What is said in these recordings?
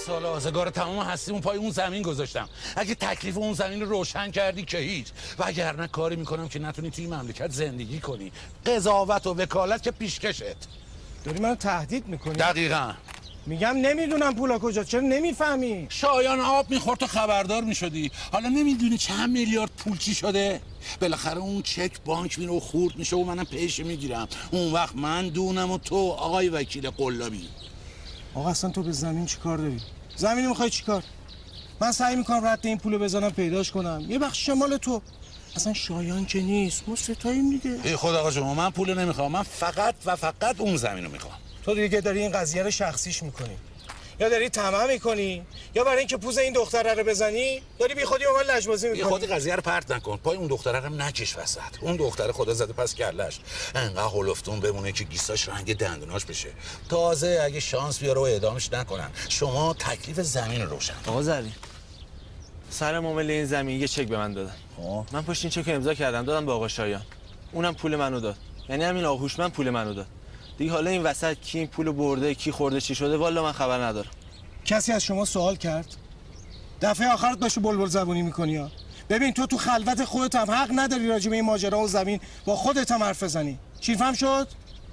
سال آزگار تمام هستیمون پای اون زمین گذاشتم. اگه تکلیف اون زمین رو روشن کردی که هیچ، وگرنه کاری میکنم که نتونی توی مملکت زندگی کنی. قضاوت و وکالت که پیشکشت. داری من تهدید میکنی؟ دقیقاً. میگم نمیدونم پولا کجا. چرا نمیفهمی؟ شایان آب میخورد تو خبردار میشدی. حالا نمیدونی چند میلیارد پول چی شده؟ بالاخره اون چک بانک میره و خورد میشه و منم پیش میگیرم. اون وقت من دونم و تو آقای وکیل قلابی. آقا اصلا تو به زمین چی کار داری؟ زمینی میخوای چی کار؟ من سعی میکنم رد این پولو بزنم پیداش کنم. یه بخش شمال تو. اصلا شایان که نیست، ما ستاییم دیگه. ای خدا آقا شما، من پول نمیخوام. من فقط و فقط اون زمینو میخوام. تو دیگه داری این قضیه رو شخصیش میکنی. یا داری طمع میکنی، یا برای اینکه پوز این دختره رو بزنی داری بی خودی اون لجبازی میکنی. بی خودی قضیه رو پرت نکن. پای اون دختره رو نکش وسط. اون دختره خدا زده پس کلش. انقدر هلفتون بمونه که گیساش رنگ دندوناش بشه. تازه اگه شانس بیاره و اعدامش نکنن. شما تکلیف زمین رو روشن. آقا زرین، سر معامله این زمین یه چک به من دادن. من پشت این چک رو امضا کردم دادم به آقا شایان. اونم پول منو داد. یعنی همین آقا هوشمند پول منو داد. دیگه حالا این وسط کی این پولو برده، کی خورده، چی شده، والا من خبر ندارم. کسی از شما سوال کرد؟ دفعه آخرت باشه بلبل زبونی میکنی ها. ببین تو خلوت خودت هم حق نداری راجع به این ماجرا و زمین با خودت هم حرف بزنی. چی فهم شد؟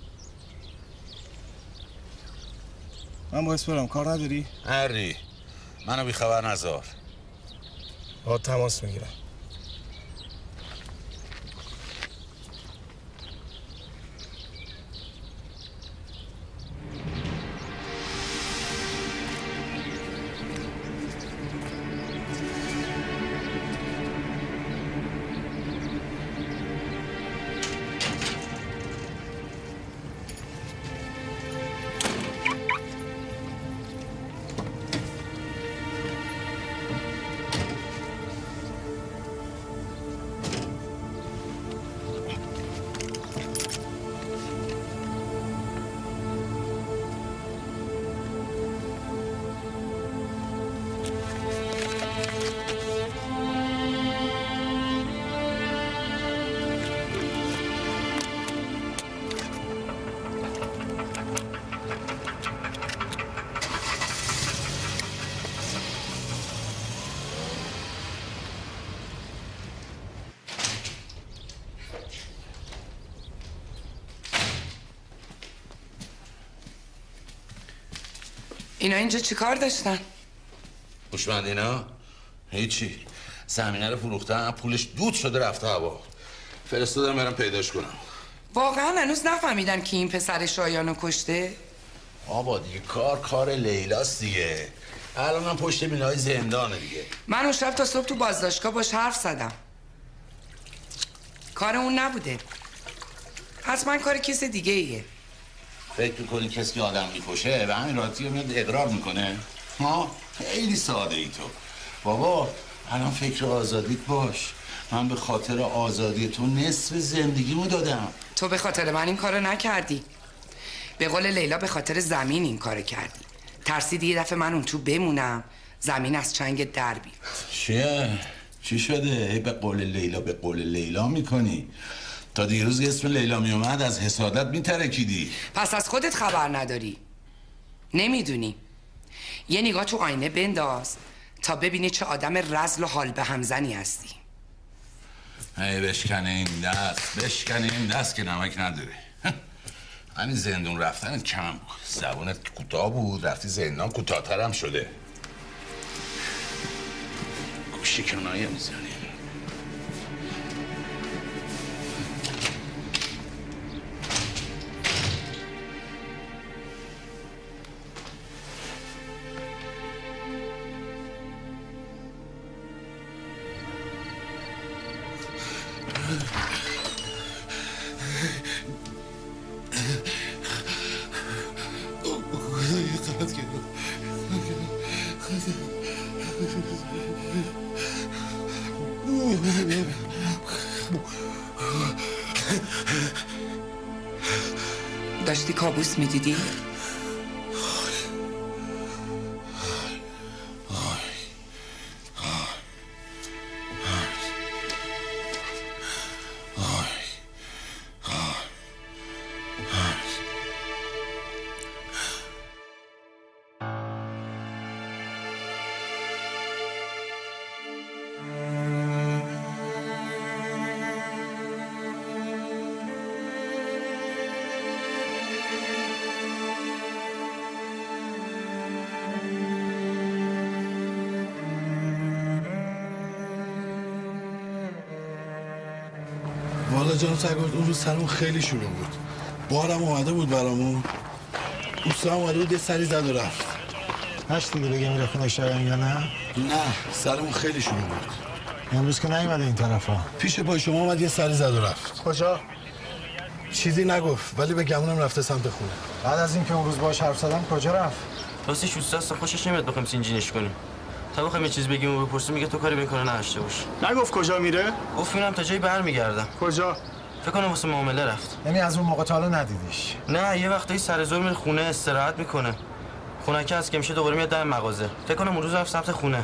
من باید برم. کار نداری؟ هری منو بی خبر نذار. با تماس میگیرم. اینا اینجا چی کار داشتن؟ هوشمند اینا؟ هیچی. زمینه رو فروختن، پولش دود شده رفته هوا. فرستادم برم پیداش کنم. واقعا هنوز نفهمیدن که این پسر شایانو کشته؟ آبا دیگه کار لیلاست دیگه. الان من پشت بینای زندانه دیگه. من اون شب تا صبح تو بازداشتگاه باش حرف زدم. کار اون نبوده. حتما کار کس دیگه ایه. فکر میکنی کسی که آدم میکشه به همین راحتی میاد اقرار میکنه؟ ها؟ خیلی ساده ای تو. بابا الان فکر آزادیت باش. من به خاطر آزادی تو نصف زندگیمو دادم. تو به خاطر من این کارو نکردی. به قول لیلا به خاطر زمین این کارو کردی. ترسیدی یه دفعه من اون تو بمونم، زمین از چنگ در بیاد. چیه؟ چی شده؟ هی به قول لیلا میکنی؟ تا دیروز اسم لیلا میومد از حسادت میترکیدی. پس از خودت خبر نداری. نمیدونی. یه نگاه تو آینه بنداز تا ببینی چه آدم رذل و حال به همزنی هستی. هی بشکنه این دست که نمک نداره. همین زندون رفتن کم بود. زبونت کوتاه بود، رفتی زندان کوتاه‌تر هم شده. گوشی کنایه میزنی. داشتی کابوس میدیدی؟ والا جناب سرگرد اون روز سرمون خیلی شروع بود. بارم اومده بود برامون. اوستا اومده بود یه سری زد و رفت. نشنیدی بگه میره خونه شایان یا نه؟ نه سرمون خیلی شروع بود. امروز که نیومده این طرفا. پیش پای شما اومد یه سری زد و رفت. کجا؟ چیزی نگفت ولی به گمونم رفته سمت خونه. بعد از اینکه اون روز باهاش حرف زدم کجا رفت؟ راستش اوستاست خوشش نمیاد بخوایم سینجینش کنیم. تا بخوایم یه چیز بگیم و بپرسیم میگه تو کاری به این کارا نداشته باش. نگفت کجا میره؟ گفت میرم تا جایی برمیگردم. کجا؟ فکر کنم واسه معامله رفت. یعنی از اون موقع تا حالا ندیدیش؟ نه یه وقتایی سر زور میره خونه استراحت میکنه. خونکه از که میشه دوباره میاد دم مغازه. فکر کنم اون روز رفت سمت خونه.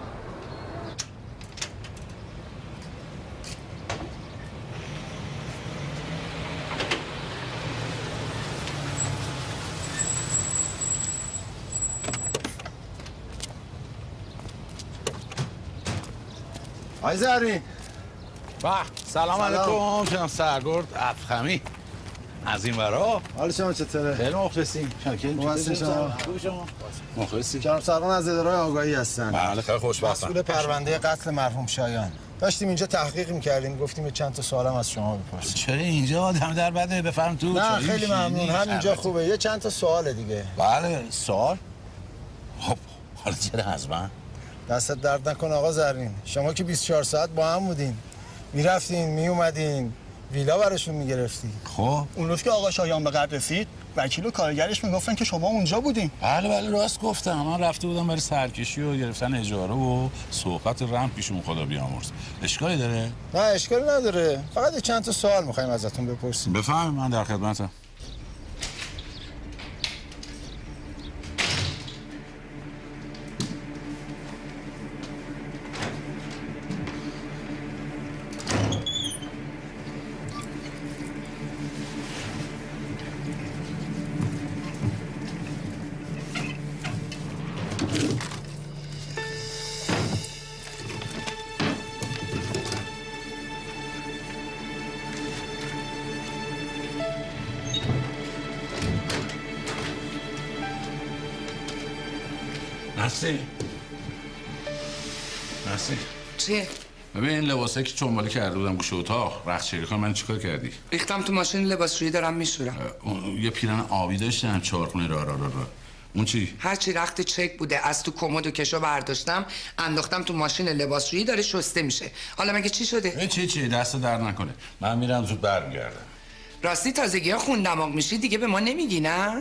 آی زهرین. سلام علیکم جناب سرگرد افخمی. از این ورا حال شما چطوره؟ خیلی مخلصیم. مخلصی. جناب سرگرد از اداره آگاهی هستن. بله خیلی خوشبختم. مسئول پرونده قتل مرحوم شایان. داشتیم اینجا تحقیق می‌کردیم گفتیم یه چند تا سوالم از شما بپرسیم. چرا اینجا آدم در بده بفرم تو؟ نه خیلی ممنون همینجا خوبه. یه چند تا سوال دیگه. بله سوال. خب حالا چرا از من؟ دستت درد نکن آقا زرین. شما که 24 ساعت با هم بودین. میرفتین میومدین ویلا براشون میگرفتی. خب اون روز که آقا شایان به قبر رسید وکیل و کارگرش میگفتن که شما اونجا بودین. بله راست گفتم. من رفته بودم برای سرکشی و گرفتن اجاره و صحبت رم پیشمون خدا بیامرز. اشکالی داره؟ نه اشکالی نداره. فقط یه چند تا سوال می‌خوایم ازتون بپرسیم. بفهم من در خدمتم. نسی چیه؟ ببین این لباسایی که چنباله کرده بودم گوشه اتاق رخت شریکان من چیکار کردی؟ ریختم تو ماشین لباسشویی دارم میشورم. یه پیرن آبی داشتم چهارخونه را اون چی؟ هرچی رخت چک بوده از تو کمد و کشو برداشتم انداختم تو ماشین لباسشویی داره شسته میشه. حالا مگه چی شده؟ چی دست درد نکنه. من میرم زود برمیگردم. راستی تازگی‌ها خون دماغ میشی دیگه به ما نمیگی نه؟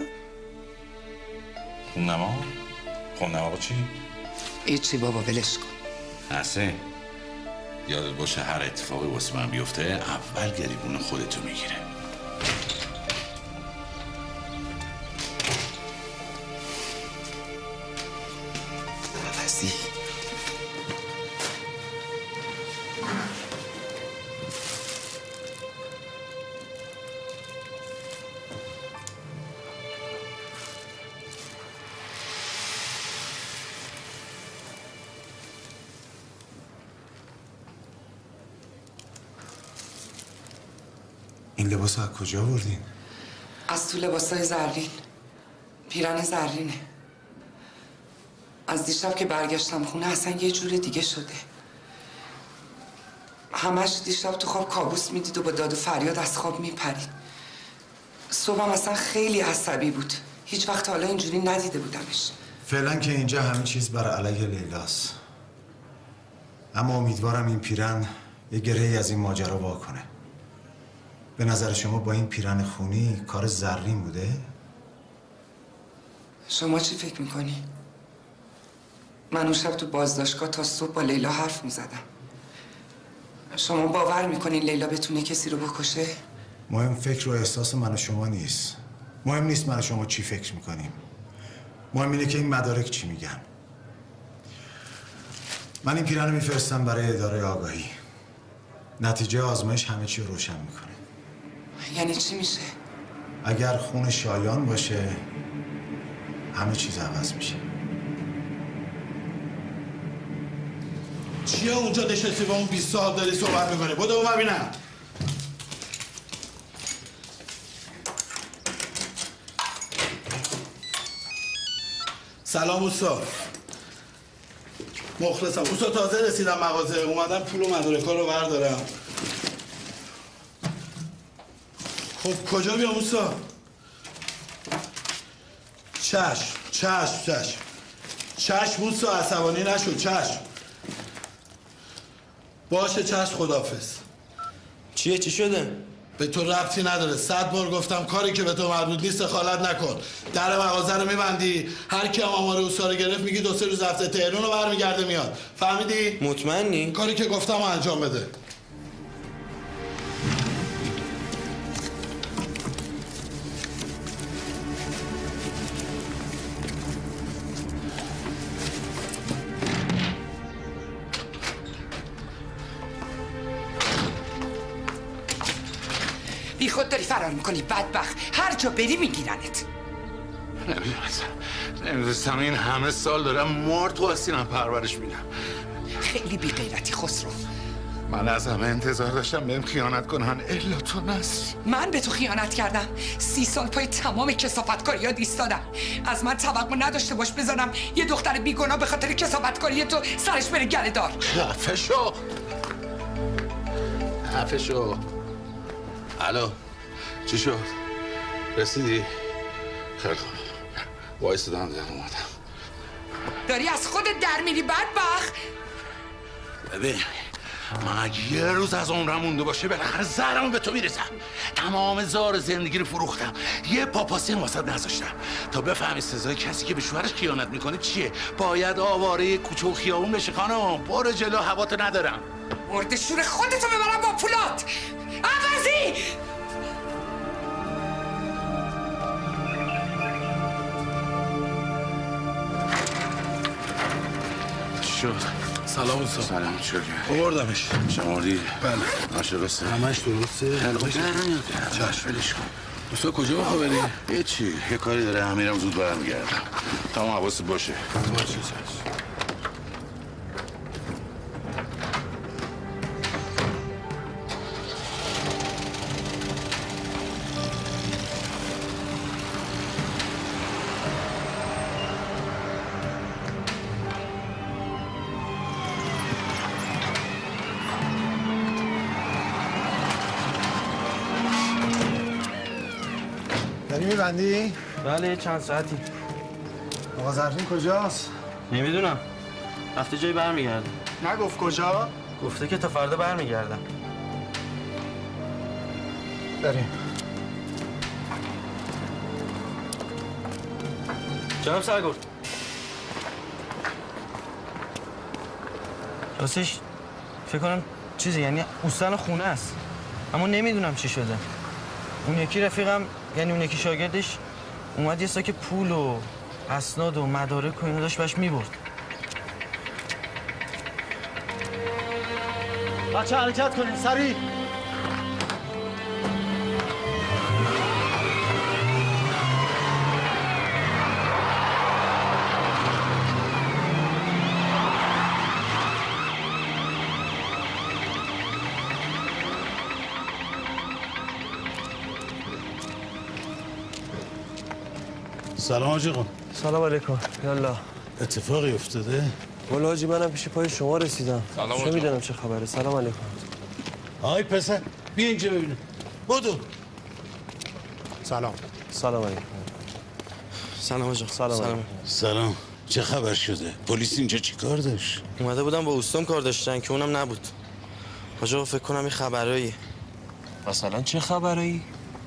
خون دماغ چی؟ هیچی بابا ولش کن. نسه یادت باشه هر اتفاقی واسه من بیفته اول گریبون خودتو میگیره. این لباس از کجا آوردین؟ از تو لباسای زرین. پیرن زرینه. از دیشب که برگشتم خونه اصلا یه جور دیگه شده. همش دیشب تو خواب کابوس میدید و با داد و فریاد از خواب میپرید. صبحم اصلا خیلی عصبی بود. هیچ وقت حالا اینجوری ندیده بودمش. فعلا که اینجا همه چیز برای علیه لیلاست. اما امیدوارم این پیرن یه گرهی از این ماجرا واکنه. به نظر شما با این پیرن خونی کار زرین بوده؟ شما چی فکر میکنی؟ من اون شب تو بازداشتگاه تا صبح با لیلا حرف میزدم. شما باور میکنین لیلا بتونه کسی رو بکشه؟ مهم فکر و احساس من و شما نیست. مهم نیست من و شما چی فکر میکنیم. مهم اینه که این مدارک چی میگن. من این پیرن رو میفرستم برای اداره آگاهی. نتیجه آزمایش همه چی رو روشن میکنه. یعنی چی میشه؟ اگر خون شایان باشه همه چیز عوض میشه. چیه اونجا نشستی با اون 20 سال داری صحبت میکنی؟ بودو اون ببینم. سلام اوستا. مخلصم. اوستا تازه رسیدم مغازه. اومدم پول و مدارکا رو بردارم. خب کجا بیام موسا؟ چشم موسا، عصبانی نشو. چشم باشه، چشم، خداحافظ. چیه؟ چی شده؟ به تو ربطی نداره. 100 بار گفتم کاری که به تو مربوط نیست دخالت نکن. در مغازه رو میبندی، هر کی هم آمار اوسا رو گرفت میگی 2-3 روز رفته تهران رو برمیگرده میاد. فهمیدی؟ مطمئنی؟ کاری که گفتم رو انجام بده. بی خود داری فرار میکنی بدبخت. هر جا بری میگیرنت. نمیدونستم این همه سال دارم مار تو آستینم پرورش میدم. خیلی بی غیرتی خسرو. من از همه انتظار داشتم بهم خیانت کنن، الا تو نست. من به تو خیانت کردم؟ 30 سال پای تمام کثافتکاری‌ها ایستادم. از من توقع نداشته باش بذارم یه دختر بیگناه به خاطر کثافتکاری تو سرش بره گله دار. خفه شو. الو، چی شد؟ رسیدی؟ خیلی خوب. وایسادم اومدم. داری از خودت در میری بدبخت. ببین، من اگه یه روز از عمرم مونده باشه بالاخره زهرمو به تو میرسم. تمام زار زندگی رو فروختم، یه پاپاسی هم واسط نذاشتم تا بفهمی سزای کسی که به شوهرش خیانت میکنه چیه. باید آواره کوچه و خیابون بشه خانم. برو جلو، هواتو ندارم. مرد شور خودتو ببرم با پولات. عوضی شد. سلام موسا. سلام، چیکار کردی؟ آوردمش. شمردی؟ بله. درسته؟ همش درسته. چشم، ولش کن. موسا کجا بخوا بری؟ هیچی، یه کاری داره، امیرم زود برمیگردم. تمام حواست باشه. باشه چشم. داری میبندی؟ بله، چند ساعتی. آقا زرین کجاست؟ نمیدونم. رفته جایی برمیگرده. نگفت کجا؟ گفته که تا فردا برمیگردم. بریم. جناب سرگرد. راستش فکر کنم چیزی، یعنی اوستان خونه است، اما نمیدونم چی شده. اون یکی رفیقم، یعنی اون یکی شاگردش اومد یه ساک پول و اسناد و مدارک و اینا داشت بهش میبرد. بچه حرکت کنین سریع. سلام حاجی قم. سلام علیکم. یالا. اتفاقی افتاده؟ والا حاجی منم پیش پای شما رسیدم. چه میدونم چه خبره. سلام علیکم. آی پسر بیا اینجا ببینم. بدو. سلام علیکم. سلام آقا. سلام. چه خبر شده؟ پلیس اینجا چی کار داشت؟ اومده بودم با اوستام کار داشتن که اونم نبود. آقا فکر کنم این خبرایی. مثلا چه خبرایی؟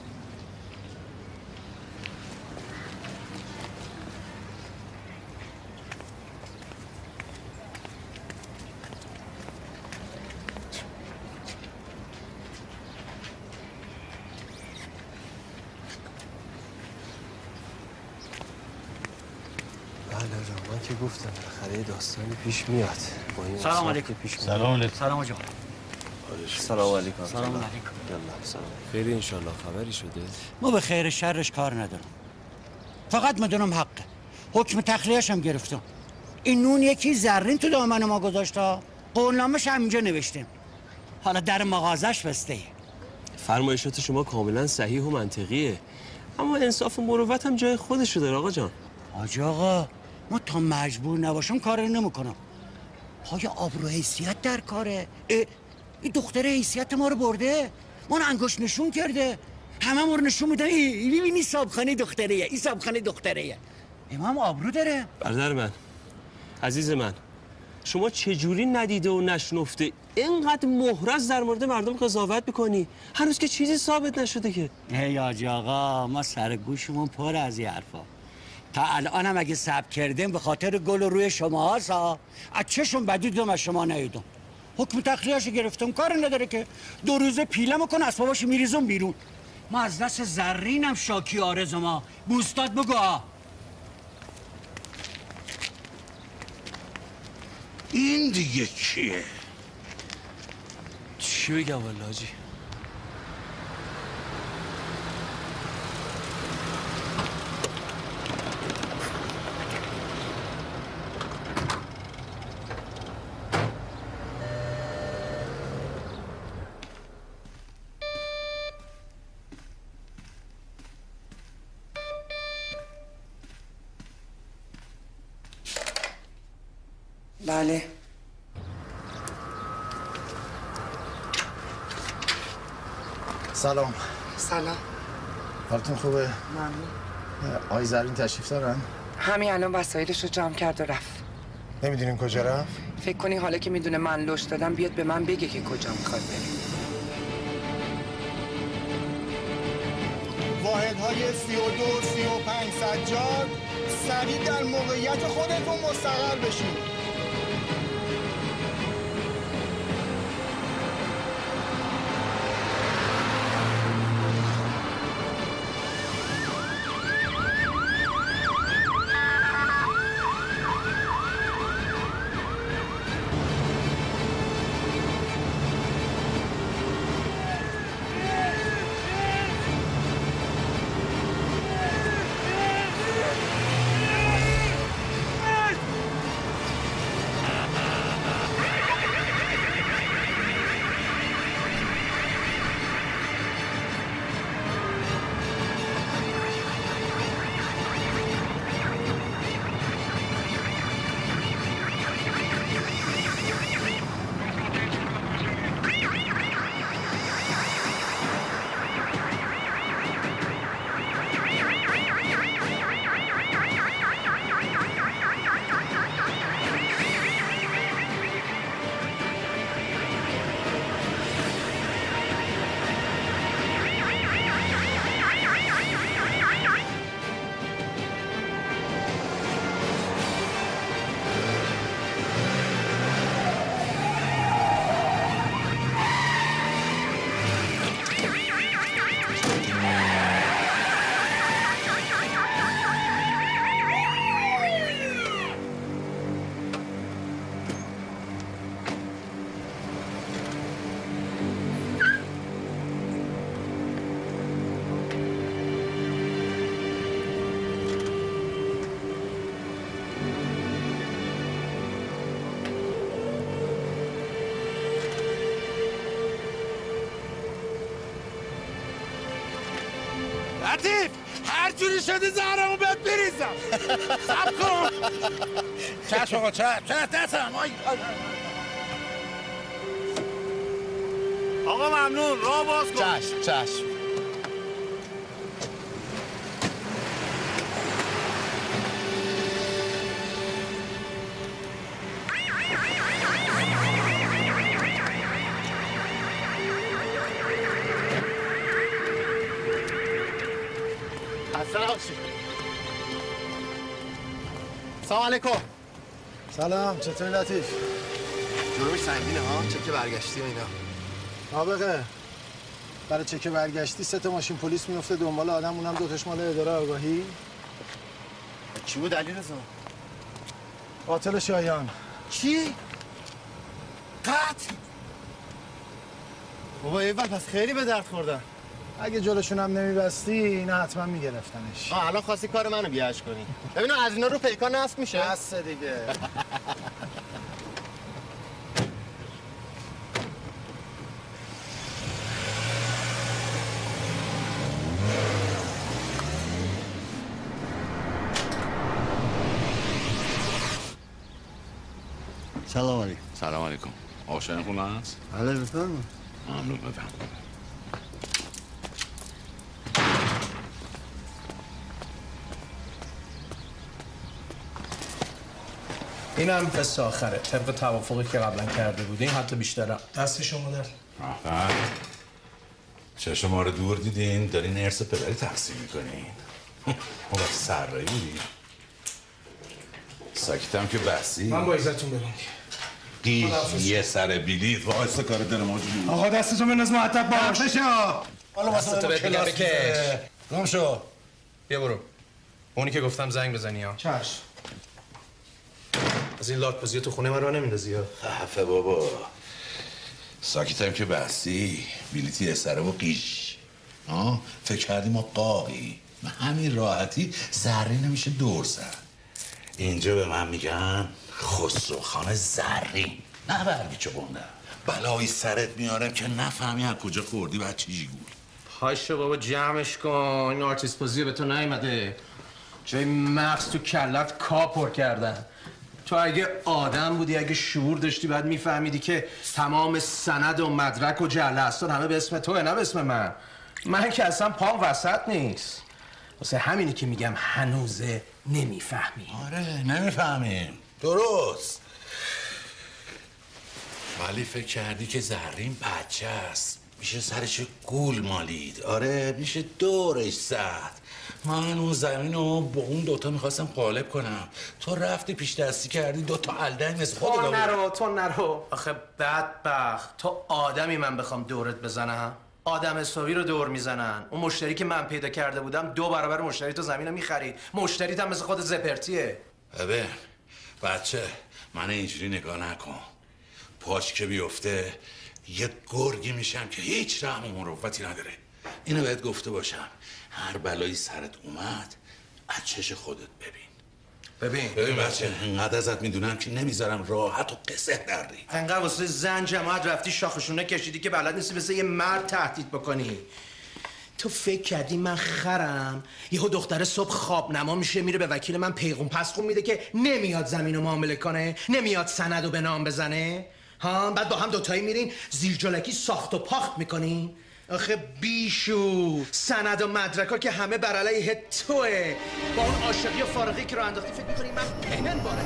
من که گفتم بالاخره داستانی پیش میاد. سلام علیکم. سلام علیکم. سلام آقا. سلام علیکم. سلام علیکم. سلام. خیلی انشالله خبری شده؟ ما به خیر شرش کار ندارم. فقط میدونم حقه. حکم تخلیه‌اش هم گرفتم. این نون یکی زرین تو دامن ما گذاشته. قولنامه‌ش هم اینجا نوشتیم. حالا در مغازش بسته. فرمایشات شما کاملا صحیح و منطقیه. اما انصاف و مروت هم جای خودشو داره آقا جان. حاج آقا ما تا مجبور نباشم کار نمیکنم. پای آبرو حیثیت در کاره. این دختر حیثیت ما رو برده. ما رو انگشت نشون کرده. همه رو نشون میدن این صابخانه دختریه، این صابخانه دختریه. امام آبرو داره. برادر من، عزیز من، شما چجوری ندیده و نشنفته اینقدر محرز در مورد مردم قضاوت میکنی؟ هنوز که چیزی ثابت نشده که. ای حاج آقا، ما سر گوشمون پر از این حرفا. تا الانم اگه صبر کردیم به خاطر گل روی شما هاستا، از چشم بدی دیدم از شما نیدم. حکم تخلیه‌اشو گرفتم، کار نداره که 2 روزه پیلمو کن اسباباشو میریزم بیرون. ما از دست زرینم شاکی آرز ما. بوستاد بگو این دیگه چیه؟ چی بگم والله حاجی؟ بله. سلام. سلام. حالتون خوبه؟ ممنون. آقای زرین تشریف دارن؟ همین الان وسایلش رو جمع کرد و رفت. نمیدونین کجا رفت؟ فکر کنی حالا که میدونه من لوش دادم بیاد به من بگه که کجا میخواد بره. واحدهای 32 35 سجاد سریع در موقعیت خودتون مستقر بشید. لطیف هر جوری شده زهرمو بهت بریزم. صبر کن. چشم آقا چشم دستم. آقا ممنون، راه باز کن. چشم. سلام علیکم. سلام، چطوری لطیف؟ جرمش سنگینه ها، چک برگشتی و اینا. نابغه برای چک برگشتی 3 تا ماشین پلیس میفته دنبال آدم، اونم 2 تاش مال اداره آگاهی. چی بود علیرضا؟ قاتل شایان. چی؟ قتل؟ بابا ایول پس خیلی به درد خوردن. اگه جلوشون هم نمیبستی اینا حتما میگرفتنش. الان خواستی کار منو بیاش کنی. ببینم از اینا رو پیکان نصب میشه. بس دیگه. سلام علیکم. سلام علیکم. آقا شایان خونه هست؟ بله بفرمایید. ممنون. بفرمایید. اینم قصه آخره طبق توافقی که قبلا کرده بودین حتی بیشترم. دست شما در. چه شما رو دور دیدین دارین ارث پدری تقسیم میکنین. اون وقت سرایی بودی. ساکتم که بحثی. من با عزتون برم. یه سر بیلیت واسه کار دل ما جون. آقا دستتو بنداز مؤدب باش. بشا. حالا واسه بگم بکش. گم شو. بیا برو. اونی که گفتم زنگ بزنی ها. چش. از این لات بازی تو خونه من راه نمیندازی ها. خفه بابا. ساکتم که بحثی. بیلیتی یه سره و قیش. فکر کردی ما قاقی. من همین راحتی زری نمیشه دور زد. اینجا به من میگن خسروخان زرین. نه برگی چه بونده. بلایی سرت میارم که نفهمی از کجا خوردی بعد چی جیگول. پاشو بابا جمعش کن. این آرتیست بازی به تو نیومده. جای مغز تو کلت کاپر کردن. تو اگه آدم بودی اگه شعور داشتی بعد میفهمیدی که تمام سند و مدرک و جعله هستان همه به اسم توه نه به اسم من که اصلا پام وسط نیست. واسه همینی که میگم هنوزه نمیفهمی. آره نمیفهمیم درست. ولی فکر کردی که زرین بچه است میشه سرش گول مالید. آره میشه دورش زد. من اون زمین رو با اون دوتا میخواستم قالب کنم. تو رفتی پیش دستی کردی دوتا الدنگ مثل خود تو نرو آخه بدبخت تو آدمی من بخوام دورت بزنم. آدم حسابی رو دور میزنن. اون مشتری که من پیدا کرده بودم 2 برابر مشتری تو زمین رو میخرید. مشتریت هم مثل خود زپرتیه. ببین بچه من اینجوری نگاه نکن. پاش که بیفته یه گرگی میشم که هیچ رحم و مروتی نداره. اینو بهت گفته باشم هر بلایی سرت اومد از چش خودت ببین بچه انقدر ازت میدونم که نمیذارم راحت و قصه دردی. انقدر واسه زن جماعت رفتی شاخشونه کشیدی که بلد نیستی مثل یه مرد تهدید بکنی. تو فکر کردی من خرم؟ یهو دختر صبح خواب نما میشه میره به وکیل من پیغام پسخون میده که نمیاد زمین رو معامله کنه، نمیاد سند رو به نام بزنه. ها بعد با هم دوتایی میرین زیر جلکی ساخت و پاخت میکنین. آخه بیشو سند و مدرکا که همه بر علیه توه. با اون عاشقی و فارغی که رو انداختی فکر میکنی من پهن باره.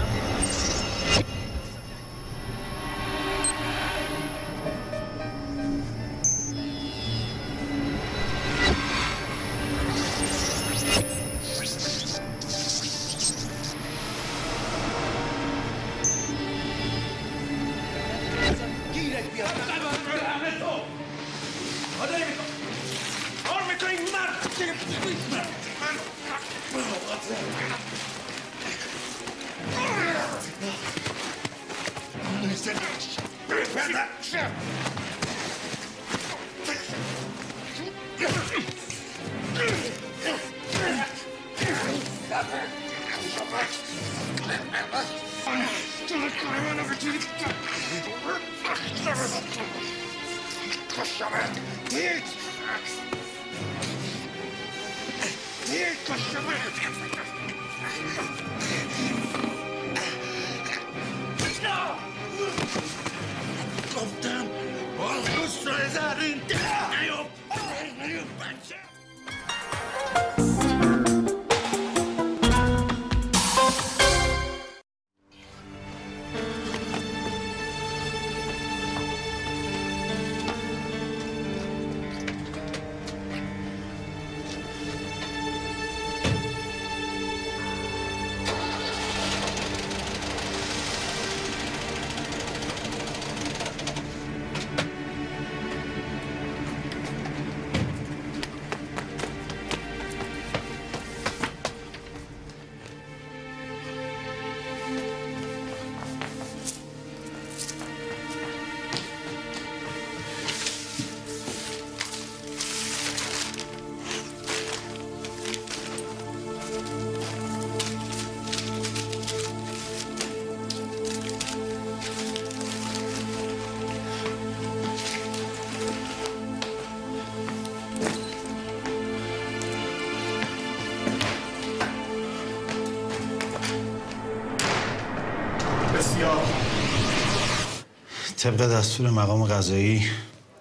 طبق دستور مقام قضایی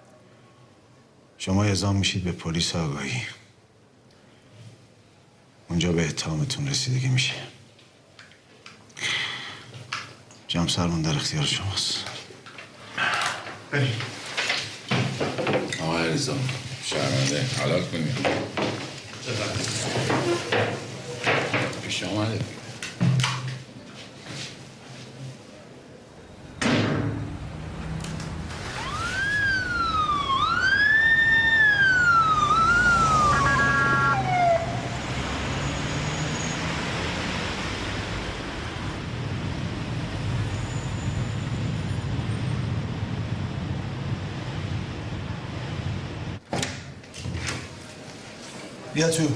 شما اعزام میشید به پلیس آگاهی. اونجا به اتهامتون رسیدگی میشه. جام سرمون در اختیار شماست. بریم. آقای علیزا شرمنده حلال کنیم. پیش آمده. بیا تو.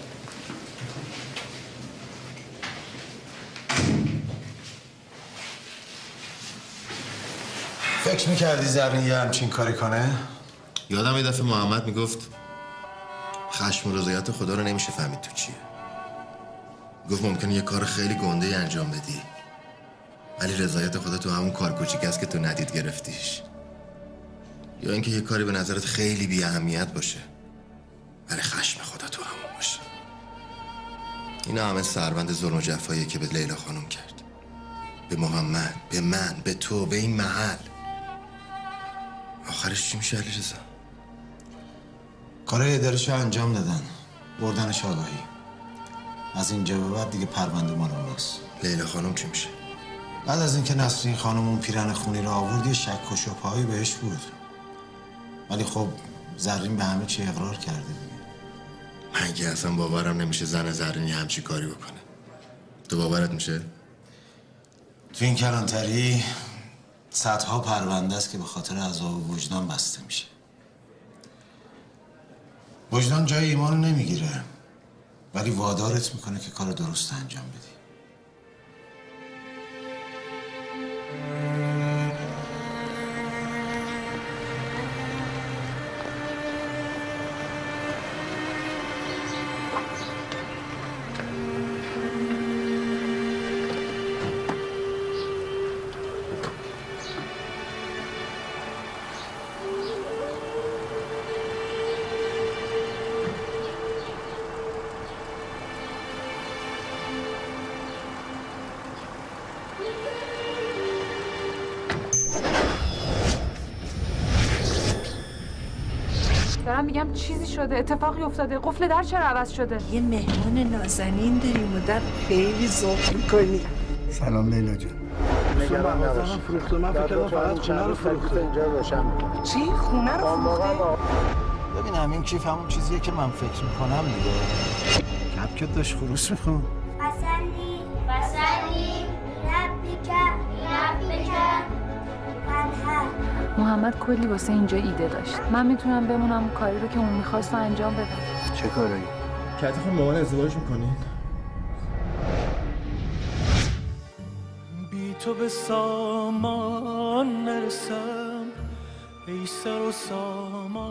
فکر میکردی زرین یه همچین کاری کنه؟ یادم یه دفعه محمد میگفت خشم و رضایت خدا رو نمیشه فهمید تو چیه. گفت ممکنه یه کار خیلی گنده انجام بدی ولی رضایت خدا تو همون کار کوچیک است که تو ندید گرفتیش، یا اینکه یه کاری به نظرت خیلی بی اهمیت باشه ولی خشم خدا تو همون باشه. اینا همه سربند ظلم و جفاییه که به لیلا خانم کرد، به محمد، به من، به تو، به این محل. آخرش چی میشه علیرضا؟ کارای اداره‌شو انجام دادن، بردنش آگاهی. از اینجا به بعد دیگه پرونده مال اوناست. لیلا خانم چی میشه؟ بعد از اینکه نسرین خانم اون پیرن خونی رو آورد یه شک و شبهه‌ای بهش بود، ولی خب زرین به همه چی اقرار کرده دیگه. من که اصلا باورم نمیشه زن زرین یه همچی کاری بکنه. تو باورت میشه؟ تو این کلانتری صدها پرونده است که به خاطر عذاب وجدان بسته میشه. وجدان جای ایمان رو نمیگیره ولی وادارت میکنه که کار درست انجام بدی. دارم میگم چیزی شده، اتفاقی افتاده، قفل در چرا عوض شده؟ یه مهمان نازنین داریم و در خیلی ذوق میکنی. سلام لیلا جان. مغازه فروخته، من فکر کردم فقط خونه رو فروخته. اینجا روشن میکنه. چی؟ خونه رو فروخته؟ ببینم این کیف همون چیزیه که من فکر میکنم دیگه. کپکت داشت خروس میخون. وصلی ربک محمد کلی واسه اینجا ایده داشت. من میتونم بمونم اون کاری رو که اون میخواست انجام بدم. چه کاری؟ کتی خب مامان ازدواج میکنین؟ بی تو به سامان نرسم ای سر و سامان.